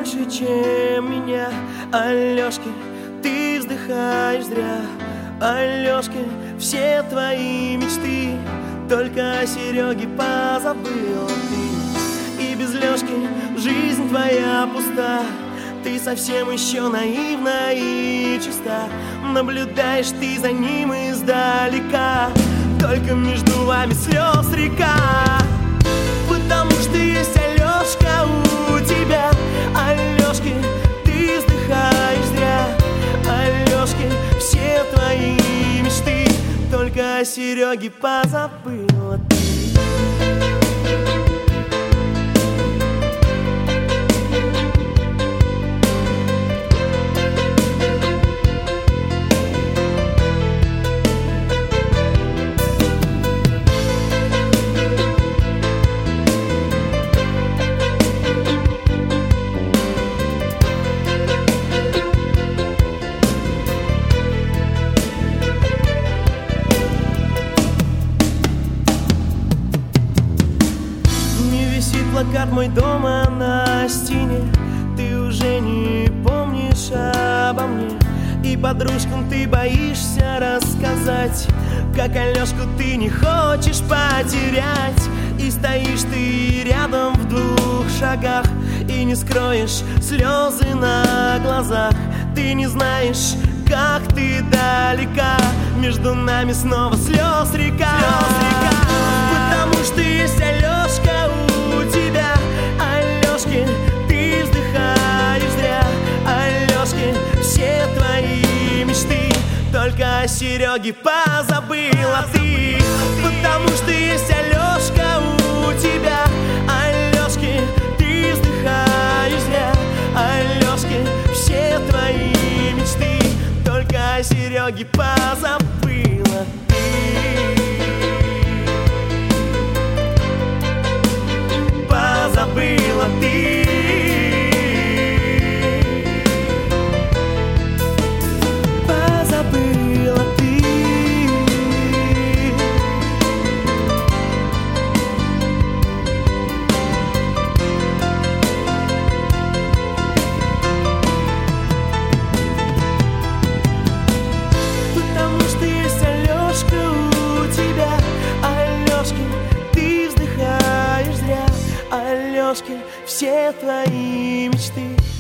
больше, чем меня. Алёшки, ты вздыхаешь зря. Алёшки, все твои мечты только о Сереге позабыла ты. И без Лёшки жизнь твоя пуста. Ты совсем еще наивна и чиста. Наблюдаешь ты за ним издалека. Только между вами слез река. Потому что есть Алёшка у тебя. Алёшки, ты вздыхаешь зря. Алёшки, все твои мечты только о Сереге позабыла ты. Плакат мой дома на стене. Ты уже не помнишь обо мне. И подружкам ты боишься рассказать, как Алёшку ты не хочешь потерять. И стоишь ты рядом в 2 шагах и не скроешь слезы на глазах. Ты не знаешь, как ты далека. Между нами снова слез река. Потому что есть Алёшка у тебя. Алёшки, ты вздыхаешь зря. Алёшки, все твои мечты только о Сереге позабыла ты. Потому что есть Алёшка у тебя. Алёшки, ты вздыхаешь зря. Алёшки, все твои мечты только о Сереге позабыла ты. Позабыла ты. Позабыла ты. Потому что есть Алёшка у тебя. Алёшки, ты вздыхаешь зря. Алёшки, все твои мечты